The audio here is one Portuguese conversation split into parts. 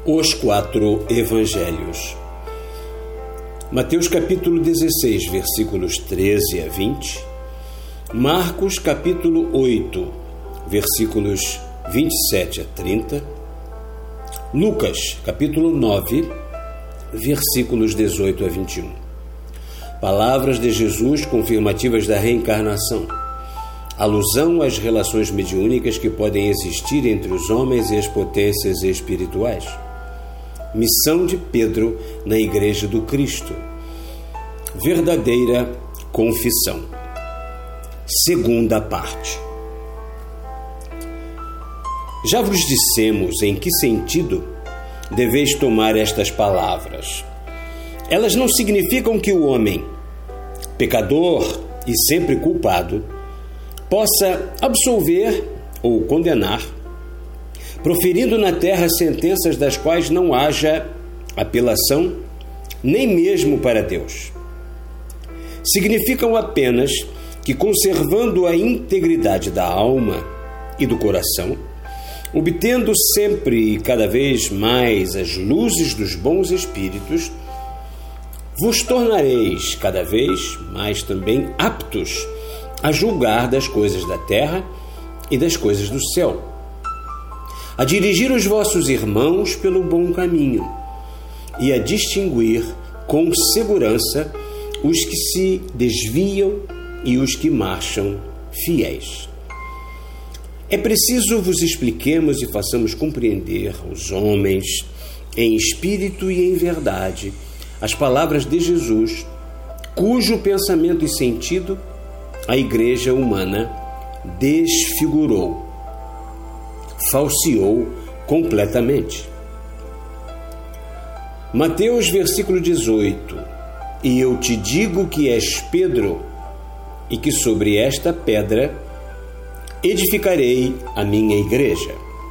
Os 4 Evangelhos. Mateus capítulo 16, versículos 13 a 20. Marcos capítulo 8, versículos 27 a 30. Lucas capítulo 9, versículos 18 a 21. Palavras de Jesus confirmativas da reencarnação. Alusão às relações mediúnicas que podem existir entre os homens e as potências espirituais. Missão de Pedro na Igreja do Cristo. Verdadeira confissão. Segunda parte. Já vos dissemos em que sentido deveis tomar estas palavras. Elas não significam que o homem, pecador e sempre culpado, possa absolver ou condenar, proferindo na terra sentenças das quais não haja apelação, nem mesmo para Deus. Significam apenas que, conservando a integridade da alma e do coração, obtendo sempre e cada vez mais as luzes dos bons espíritos, vos tornareis cada vez mais também aptos a julgar das coisas da terra e das coisas do céu, a dirigir os vossos irmãos pelo bom caminho e a distinguir com segurança os que se desviam e os que marcham fiéis. É preciso vos expliquemos e façamos compreender aos homens, em espírito e em verdade, as palavras de Jesus, cujo pensamento e sentido a igreja humana desfigurou, falseou completamente. Mateus, versículo 18: E eu te digo que és Pedro, e que sobre esta pedra edificarei a minha igreja.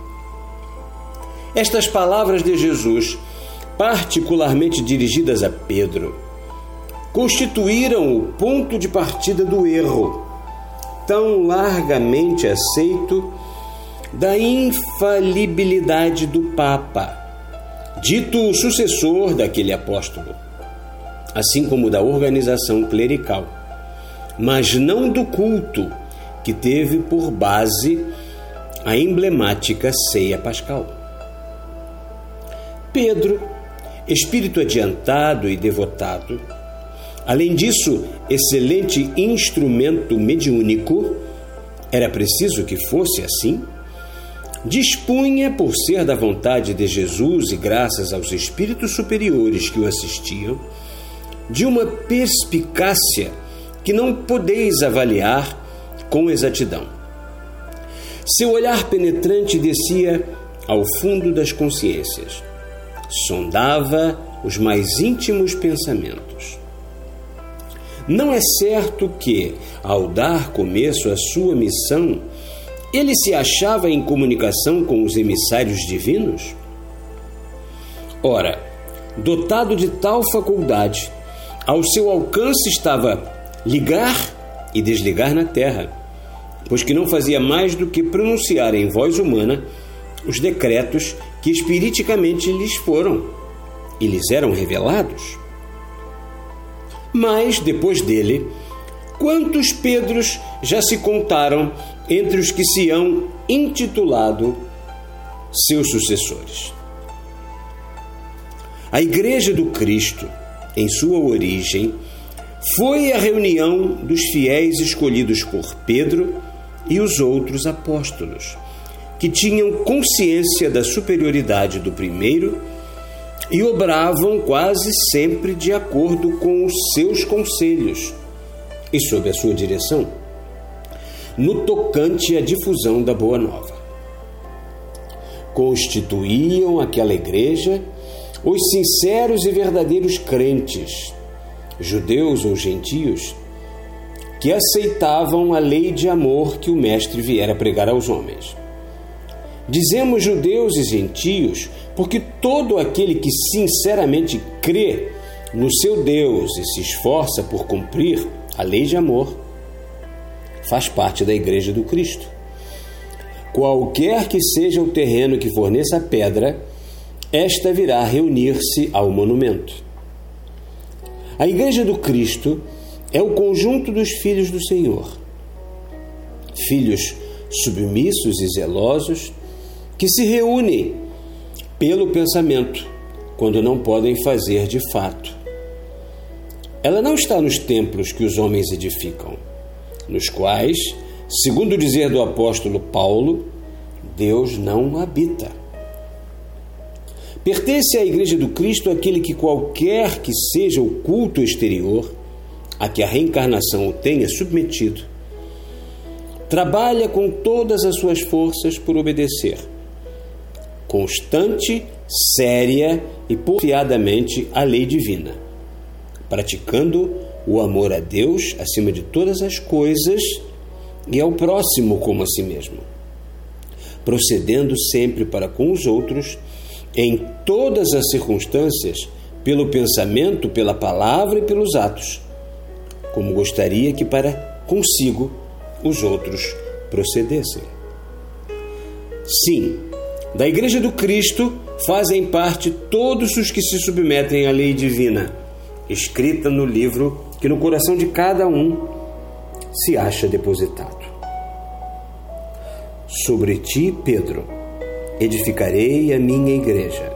Estas palavras de Jesus, particularmente dirigidas a Pedro, constituíram o ponto de partida do erro, tão largamente aceito, da infalibilidade do Papa, dito sucessor daquele apóstolo, assim como da organização clerical, mas não do culto que teve por base a emblemática ceia pascal. Pedro, espírito adiantado e devotado, além disso, excelente instrumento mediúnico, era preciso que fosse assim, dispunha, por ser da vontade de Jesus e graças aos espíritos superiores que o assistiam, de uma perspicácia que não podeis avaliar com exatidão. Seu olhar penetrante descia ao fundo das consciências, sondava os mais íntimos pensamentos. Não é certo que, ao dar começo à sua missão, ele se achava em comunicação com os emissários divinos? Ora, dotado de tal faculdade, ao seu alcance estava ligar e desligar na terra, pois que não fazia mais do que pronunciar em voz humana os decretos que espiriticamente lhes foram e lhes eram revelados. Mas, depois dele, quantos Pedros já se contaram entre os que se hão intitulado seus sucessores? A Igreja do Cristo, em sua origem, foi a reunião dos fiéis escolhidos por Pedro e os outros apóstolos, que tinham consciência da superioridade do primeiro e obravam quase sempre de acordo com os seus conselhos e sob a sua direção, no tocante à difusão da Boa Nova. Constituíam aquela igreja os sinceros e verdadeiros crentes, judeus ou gentios, que aceitavam a lei de amor que o Mestre viera pregar aos homens. Dizemos judeus e gentios porque todo aquele que sinceramente crê no seu Deus e se esforça por cumprir a lei de amor faz parte da Igreja do Cristo. Qualquer que seja o terreno que forneça a pedra, esta virá reunir-se ao monumento. A Igreja do Cristo é o conjunto dos filhos do Senhor. Filhos submissos e zelosos que se reúnem pelo pensamento, quando não podem fazer de fato. Ela não está nos templos que os homens edificam, nos quais, segundo o dizer do apóstolo Paulo, Deus não habita. Pertence à Igreja do Cristo aquele que, qualquer que seja o culto exterior a que a reencarnação o tenha submetido, trabalha com todas as suas forças por obedecer, constante, séria e porfiadamente à lei divina, praticando o amor a Deus acima de todas as coisas e ao próximo como a si mesmo, procedendo sempre para com os outros em todas as circunstâncias, pelo pensamento, pela palavra e pelos atos, como gostaria que para consigo os outros procedessem. Sim, da Igreja do Cristo fazem parte todos os que se submetem à lei divina, escrita no livro que no coração de cada um se acha depositado. Sobre ti, Pedro, edificarei a minha igreja.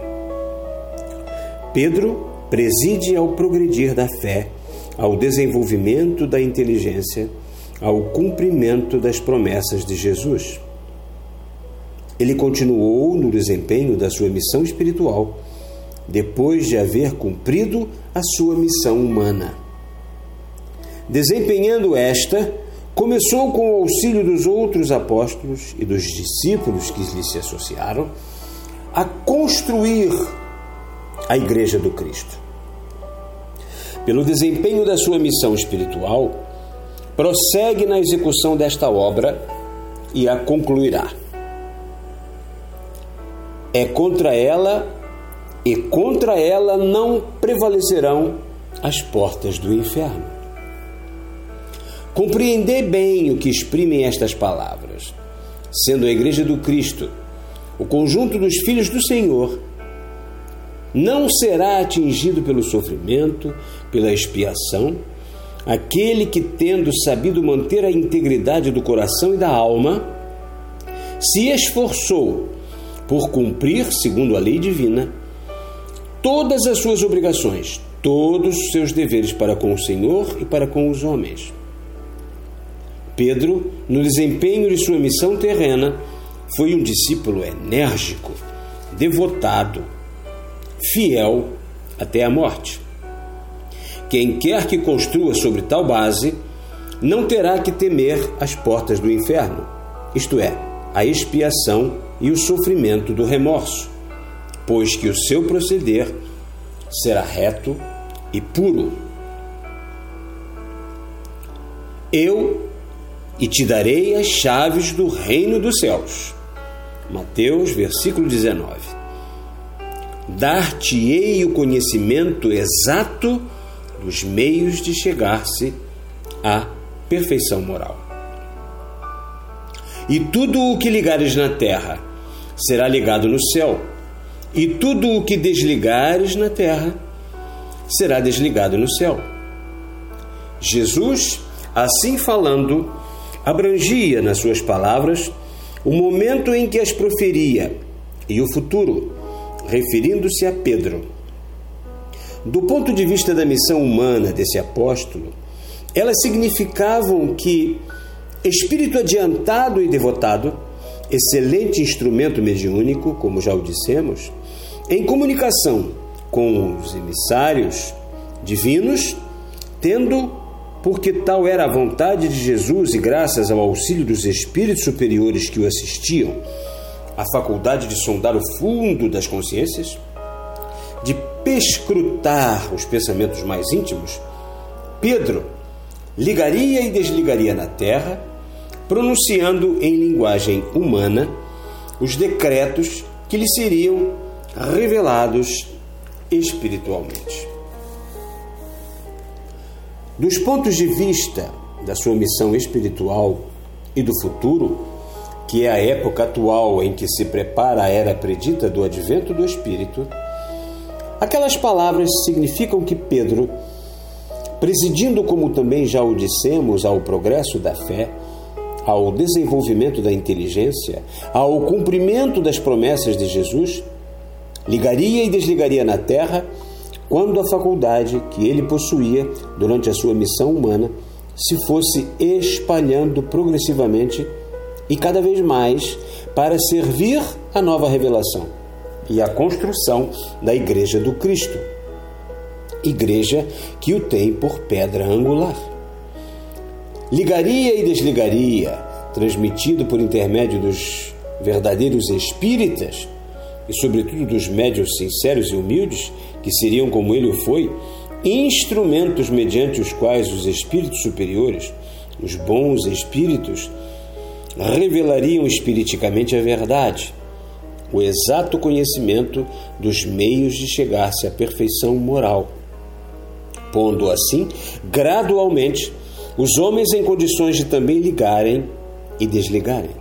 Pedro preside ao progredir da fé, ao desenvolvimento da inteligência, ao cumprimento das promessas de Jesus. Ele continuou no desempenho da sua missão espiritual, depois de haver cumprido a sua missão humana. Desempenhando esta, começou com o auxílio dos outros apóstolos e dos discípulos que lhe se associaram, a construir a Igreja do Cristo. Pelo desempenho da sua missão espiritual, prossegue na execução desta obra e a concluirá. Contra ela não prevalecerão as portas do inferno. Compreendei bem o que exprimem estas palavras. Sendo a Igreja do Cristo o conjunto dos filhos do Senhor, não será atingido pelo sofrimento, pela expiação, aquele que, tendo sabido manter a integridade do coração e da alma, se esforçou por cumprir, segundo a lei divina, todas as suas obrigações, todos os seus deveres para com o Senhor e para com os homens. Pedro, no desempenho de sua missão terrena, foi um discípulo enérgico, devotado, fiel até a morte. Quem quer que construa sobre tal base, não terá que temer as portas do inferno, isto é, a expiação e o sofrimento do remorso, pois que o seu proceder será reto e puro. E te darei as chaves do reino dos céus. Mateus, versículo 19. Dar-te-ei o conhecimento exato dos meios de chegar-se à perfeição moral. E tudo o que ligares na terra será ligado no céu, e tudo o que desligares na terra será desligado no céu. Jesus, assim falando, abrangia nas suas palavras o momento em que as proferia e o futuro, referindo-se a Pedro. Do ponto de vista da missão humana desse apóstolo, elas significavam que espírito adiantado e devotado, excelente instrumento mediúnico, como já o dissemos, em comunicação com os emissários divinos, tendo, porque tal era a vontade de Jesus e graças ao auxílio dos espíritos superiores que o assistiam, a faculdade de sondar o fundo das consciências, de perscrutar os pensamentos mais íntimos, Pedro ligaria e desligaria na terra, pronunciando em linguagem humana os decretos que lhe seriam revelados espiritualmente. Dos pontos de vista da sua missão espiritual e do futuro, que é a época atual em que se prepara a era predita do advento do Espírito, aquelas palavras significam que Pedro, presidindo, como também já o dissemos, ao progresso da fé, ao desenvolvimento da inteligência, ao cumprimento das promessas de Jesus, ligaria e desligaria na terra quando a faculdade que ele possuía durante a sua missão humana se fosse espalhando progressivamente e cada vez mais para servir a nova revelação e a construção da Igreja do Cristo, Igreja que o tem por pedra angular. Ligaria e desligaria, transmitido por intermédio dos verdadeiros espíritas e sobretudo dos médiuns sinceros e humildes, que seriam, como ele o foi, instrumentos mediante os quais os espíritos superiores, os bons espíritos, revelariam espiriticamente a verdade, o exato conhecimento dos meios de chegar-se à perfeição moral, pondo assim, gradualmente, os homens em condições de também ligarem e desligarem.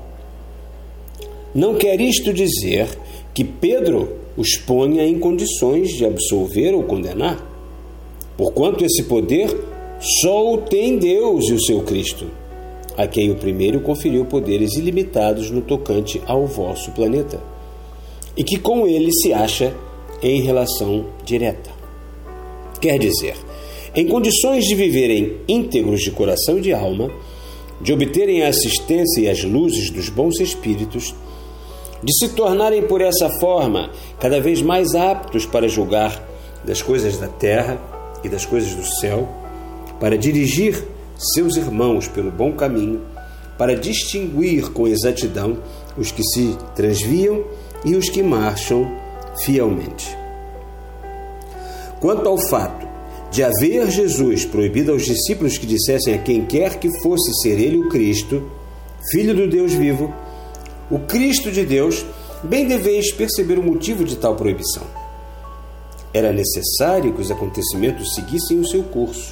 Não quer isto dizer que Pedro os ponha em condições de absolver ou condenar, porquanto esse poder só o tem Deus e o seu Cristo, a quem o primeiro conferiu poderes ilimitados no tocante ao vosso planeta, e que com ele se acha em relação direta. Quer dizer, em condições de viverem íntegros de coração e de alma, de obterem a assistência e as luzes dos bons espíritos, de se tornarem por essa forma cada vez mais aptos para julgar das coisas da terra e das coisas do céu, para dirigir seus irmãos pelo bom caminho, para distinguir com exatidão os que se transviam e os que marcham fielmente. Quanto ao fato de haver Jesus proibido aos discípulos que dissessem a quem quer que fosse ser ele o Cristo, Filho do Deus vivo, o Cristo de Deus, bem deveis perceber o motivo de tal proibição. Era necessário que os acontecimentos seguissem o seu curso.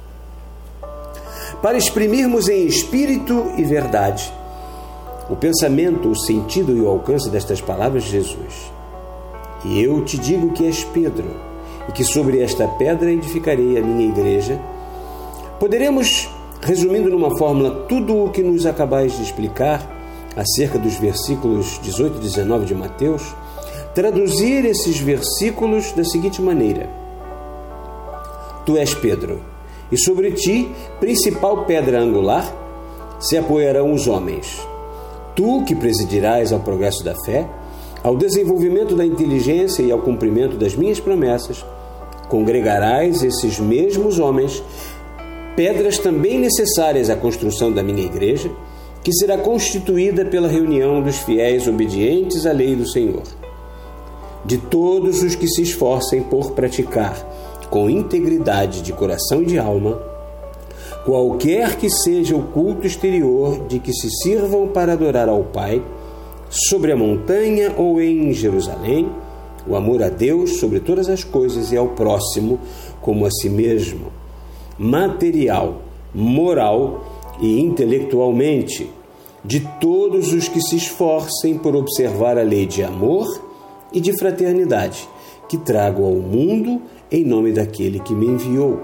Para exprimirmos em espírito e verdade o pensamento, o sentido e o alcance destas palavras de Jesus. E eu te digo que és Pedro, e que sobre esta pedra edificarei a minha igreja. Poderemos, resumindo numa fórmula tudo o que nos acabais de explicar acerca dos versículos 18 e 19 de Mateus, traduzir esses versículos da seguinte maneira: Tu és Pedro, e sobre ti, principal pedra angular, se apoiarão os homens. Tu que presidirás ao progresso da fé, ao desenvolvimento da inteligência e ao cumprimento das minhas promessas, congregarás esses mesmos homens, pedras também necessárias à construção da minha igreja, que será constituída pela reunião dos fiéis obedientes à lei do Senhor, de todos os que se esforcem por praticar, com integridade de coração e de alma, qualquer que seja o culto exterior de que se sirvam para adorar ao Pai, sobre a montanha ou em Jerusalém, o amor a Deus sobre todas as coisas e ao próximo como a si mesmo, material, moral e intelectualmente, de todos os que se esforcem por observar a lei de amor e de fraternidade, que trago ao mundo em nome daquele que me enviou.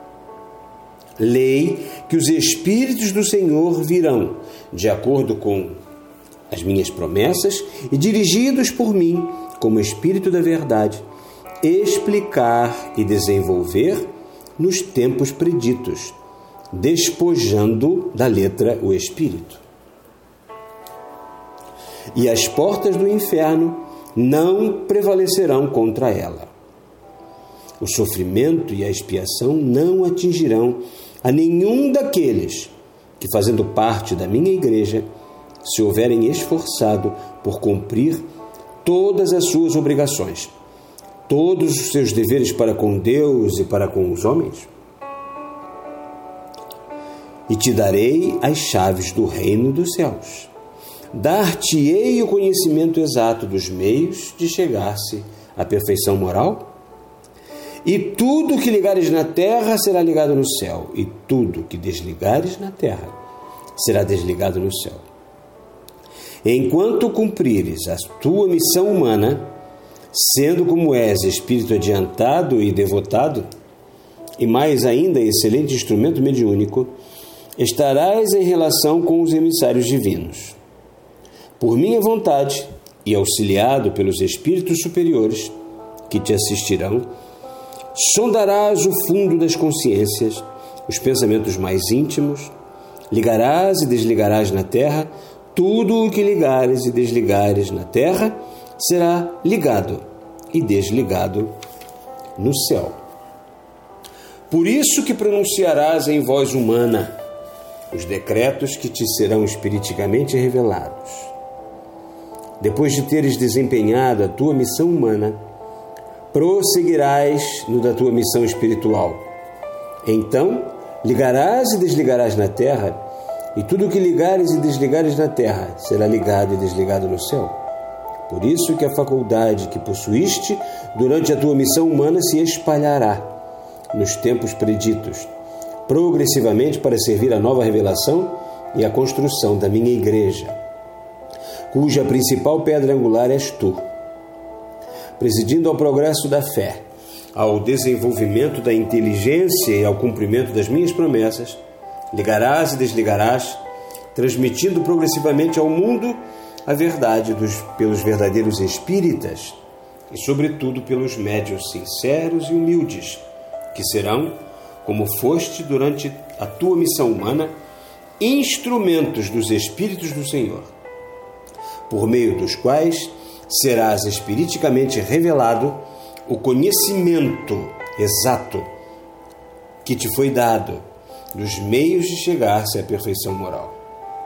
Lei que os Espíritos do Senhor virão, de acordo com as minhas promessas e dirigidos por mim, como Espírito da Verdade, explicar e desenvolver nos tempos preditos, despojando da letra o Espírito. E as portas do inferno não prevalecerão contra ela. O sofrimento e a expiação não atingirão a nenhum daqueles que, fazendo parte da minha igreja, se houverem esforçado por cumprir todas as suas obrigações, todos os seus deveres para com Deus e para com os homens. E te darei as chaves do reino dos céus. Dar-te-ei o conhecimento exato dos meios de chegar-se à perfeição moral. E tudo que ligares na terra será ligado no céu, e tudo que desligares na terra será desligado no céu. Enquanto cumprires a tua missão humana, sendo como és espírito adiantado e devotado, e mais ainda excelente instrumento mediúnico, estarás em relação com os emissários divinos. Por minha vontade, e auxiliado pelos espíritos superiores que te assistirão, sondarás o fundo das consciências, os pensamentos mais íntimos, ligarás e desligarás na terra, tudo o que ligares e desligares na terra será ligado e desligado no céu. Por isso que pronunciarás em voz humana os decretos que te serão espiriticamente revelados. Depois de teres desempenhado a tua missão humana, prosseguirás no da tua missão espiritual. Então, ligarás e desligarás na terra, e tudo o que ligares e desligares na terra será ligado e desligado no céu. Por isso que a faculdade que possuíste durante a tua missão humana se espalhará nos tempos preditos, progressivamente para servir a nova revelação e a construção da minha igreja, cuja principal pedra angular és tu. Presidindo ao progresso da fé, ao desenvolvimento da inteligência e ao cumprimento das minhas promessas, ligarás e desligarás, transmitindo progressivamente ao mundo a verdade pelos verdadeiros espíritas e, sobretudo, pelos médiuns sinceros e humildes, que serão, como foste durante a tua missão humana, instrumentos dos Espíritos do Senhor, por meio dos quais serás espiriticamente revelado o conhecimento exato que te foi dado dos meios de chegar-se à perfeição moral.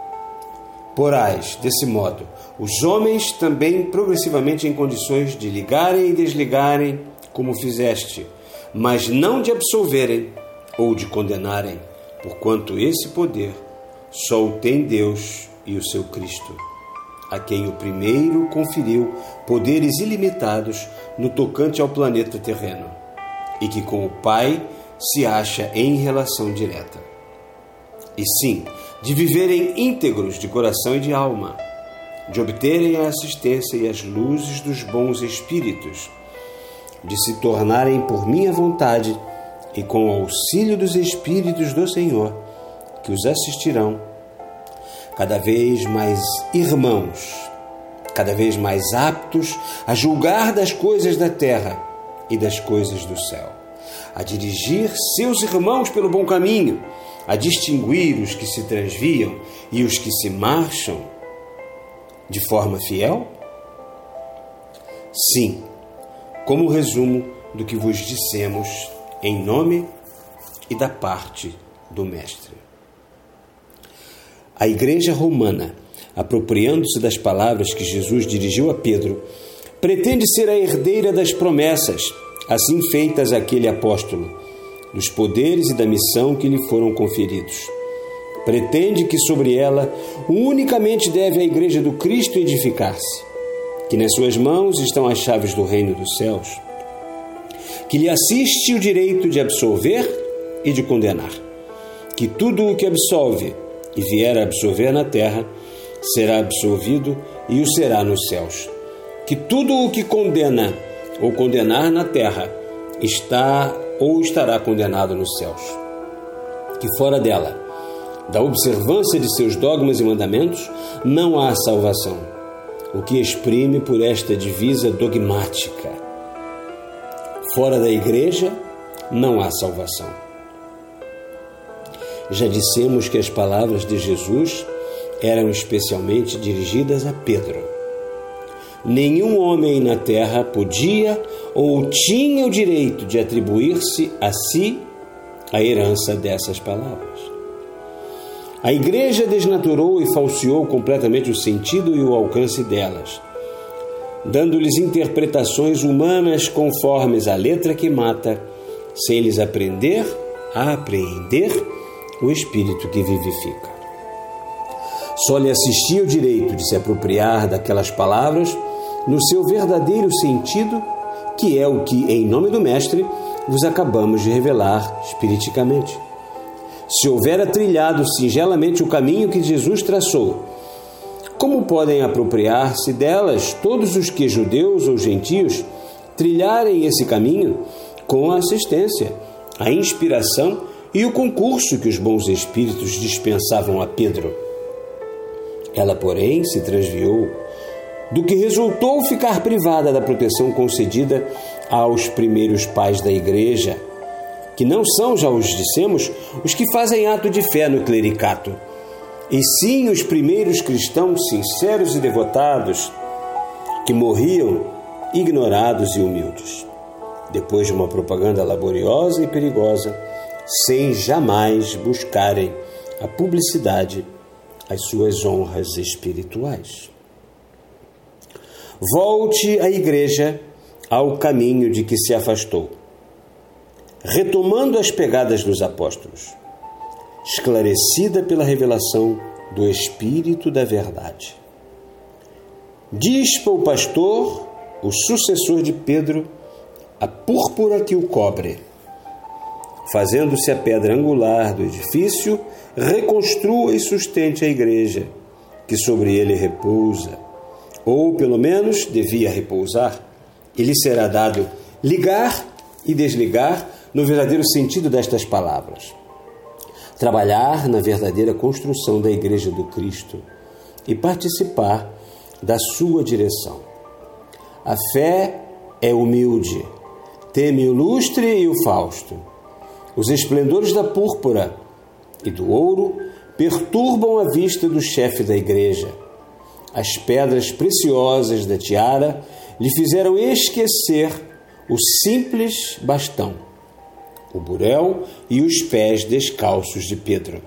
Porás, desse modo, os homens também progressivamente em condições de ligarem e desligarem, como fizeste, mas não de absolverem ou de condenarem, porquanto esse poder só o tem Deus e o seu Cristo, a quem o primeiro conferiu poderes ilimitados no tocante ao planeta terreno, e que com o Pai se acha em relação direta. E sim, de viverem íntegros de coração e de alma, de obterem a assistência e as luzes dos bons espíritos, de se tornarem por minha vontade e com o auxílio dos Espíritos do Senhor, que os assistirão, cada vez mais irmãos, cada vez mais aptos a julgar das coisas da terra e das coisas do céu, a dirigir seus irmãos pelo bom caminho, a distinguir os que se transviam e os que se marcham de forma fiel? Sim, como resumo do que vos dissemos em nome e da parte do Mestre. A Igreja Romana, apropriando-se das palavras que Jesus dirigiu a Pedro, pretende ser a herdeira das promessas, assim feitas àquele apóstolo, dos poderes e da missão que lhe foram conferidos. Pretende que sobre ela unicamente deve a Igreja do Cristo edificar-se, que nas suas mãos estão as chaves do reino dos céus, que lhe assiste o direito de absolver e de condenar, que tudo o que absolve e vier a absolver na terra será absolvido e o será nos céus, que tudo o que condena ou condenar na terra está ou estará condenado nos céus, que fora dela, da observância de seus dogmas e mandamentos, não há salvação, o que exprime por esta divisa dogmática: fora da Igreja não há salvação. Já dissemos que as palavras de Jesus eram especialmente dirigidas a Pedro. Nenhum homem na terra podia ou tinha o direito de atribuir-se a si a herança dessas palavras. A Igreja desnaturou e falseou completamente o sentido e o alcance delas, dando-lhes interpretações humanas conformes à letra que mata, sem lhes aprender a apreender o Espírito que vivifica. Só lhe assistia o direito de se apropriar daquelas palavras no seu verdadeiro sentido, que é o que, em nome do Mestre, vos acabamos de revelar espiriticamente. Se houvera trilhado singelamente o caminho que Jesus traçou, Como podem apropriar-se delas todos os que, judeus ou gentios, trilharem esse caminho com a assistência, a inspiração e o concurso que os bons espíritos dispensavam a Pedro? Ela, porém, se transviou, do que resultou ficar privada da proteção concedida aos primeiros pais da Igreja, que não são, já os dissemos, os que fazem ato de fé no clericato, e sim os primeiros cristãos sinceros e devotados, que morriam ignorados e humildes, depois de uma propaganda laboriosa e perigosa, sem jamais buscarem a publicidade, as suas honras espirituais. Volte a Igreja ao caminho de que se afastou, retomando as pegadas dos apóstolos, esclarecida pela revelação do Espírito da Verdade. Dispa o pastor, o sucessor de Pedro, a púrpura que o cobre. Fazendo-se a pedra angular do edifício, reconstrua e sustente a Igreja, que sobre ele repousa, ou pelo menos devia repousar, e lhe será dado ligar e desligar no verdadeiro sentido destas palavras. Trabalhar na verdadeira construção da Igreja do Cristo e participar da sua direção. A fé é humilde, teme o lustre e o fausto. Os esplendores da púrpura e do ouro perturbam a vista do chefe da Igreja. As pedras preciosas da tiara lhe fizeram esquecer o simples bastão, o burel e os pés descalços de Pedro.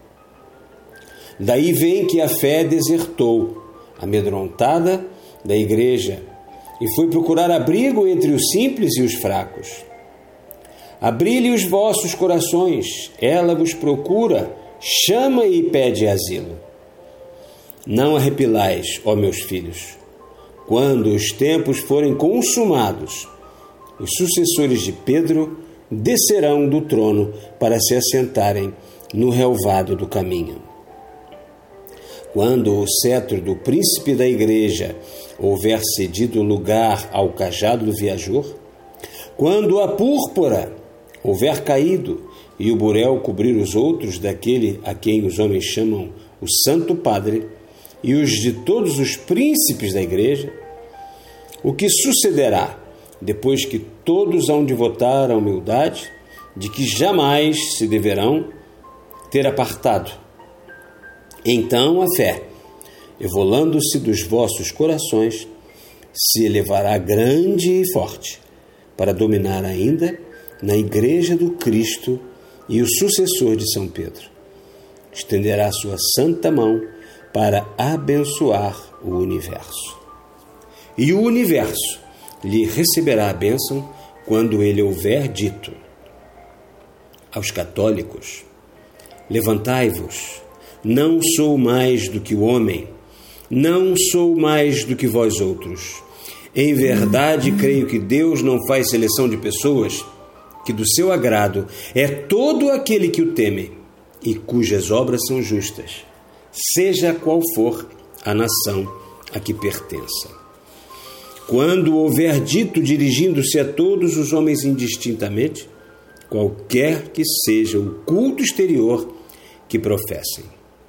Daí vem que a fé desertou, amedrontada, da Igreja, e foi procurar abrigo entre os simples e os fracos. Abri-lhe os vossos corações, ela vos procura, chama e pede asilo. Não arrepilais, ó meus filhos, quando os tempos forem consumados, os sucessores de Pedro descerão do trono para se assentarem no relvado do caminho. Quando o cetro do príncipe da Igreja houver cedido lugar ao cajado do viajor, quando a púrpura houver caído e o burel cobrir os outros daquele a quem os homens chamam o Santo Padre e os de todos os príncipes da Igreja, o que sucederá depois que todos hão de votar a humildade de que jamais se deverão ter apartado? Então a fé, evolando-se dos vossos corações, se elevará grande e forte para dominar ainda na Igreja do Cristo e o sucessor de São Pedro. Estenderá sua santa mão para abençoar o universo. E o universo lhe receberá a bênção quando ele houver dito aos católicos: levantai-vos, não sou mais do que o homem, não sou mais do que vós outros. Em verdade, creio que Deus não faz seleção de pessoas, que do seu agrado é todo aquele que o teme e cujas obras são justas, seja qual for a nação a que pertença. Quando houver dito, dirigindo-se a todos os homens indistintamente, qualquer que seja o culto exterior que professem.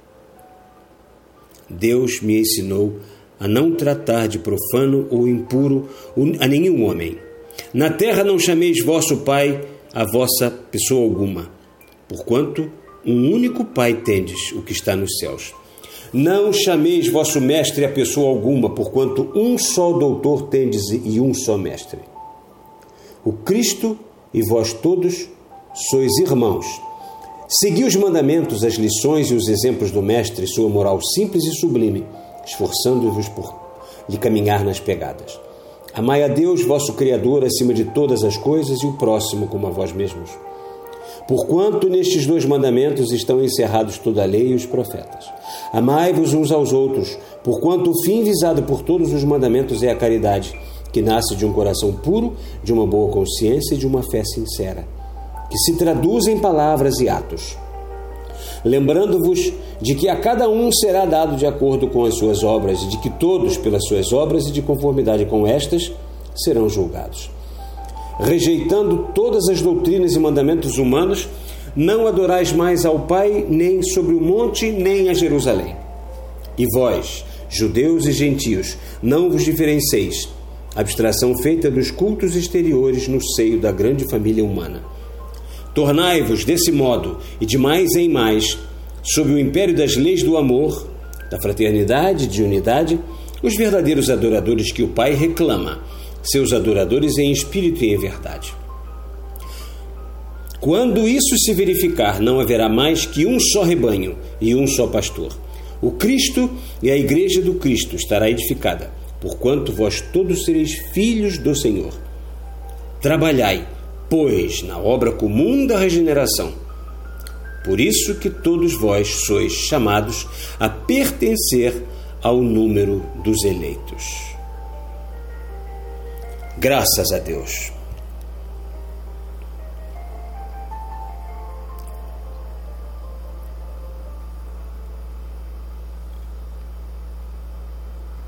Deus me ensinou a não tratar de profano ou impuro a nenhum homem. Na terra não chameis vosso Pai a vossa pessoa alguma, porquanto um único Pai tendes, o que está nos céus. Não chameis vosso mestre a pessoa alguma, porquanto um só doutor tendes e um só mestre. O Cristo e vós todos sois irmãos. Segui os mandamentos, as lições e os exemplos do mestre, sua moral simples e sublime, esforçando-vos por lhe caminhar nas pegadas. Amai a Deus, vosso Criador, acima de todas as coisas, e o próximo como a vós mesmos. Porquanto nestes 2 mandamentos estão encerrados toda a lei e os profetas. Amai-vos uns aos outros, porquanto o fim visado por todos os mandamentos é a caridade, que nasce de um coração puro, de uma boa consciência e de uma fé sincera, que se traduz em palavras e atos. lembrando-vos de que a cada um será dado de acordo com as suas obras, e de que todos, pelas suas obras e de conformidade com estas, serão julgados. Rejeitando todas as doutrinas e mandamentos humanos, não adorais mais ao Pai, nem sobre o monte, nem a Jerusalém. E vós, judeus e gentios, não vos diferenceis, abstração feita dos cultos exteriores no seio da grande família humana. Tornai-vos desse modo, e de mais em mais, sob o império das leis do amor, da fraternidade e de unidade, os verdadeiros adoradores que o Pai reclama, seus adoradores em espírito e em verdade. Quando isso se verificar, não haverá mais que um só rebanho e um só pastor. O Cristo e a igreja do Cristo estará edificada, porquanto vós todos sereis filhos do Senhor. Trabalhai, pois, na obra comum da regeneração. Por isso que todos vós sois chamados a pertencer ao número dos eleitos. Graças a Deus.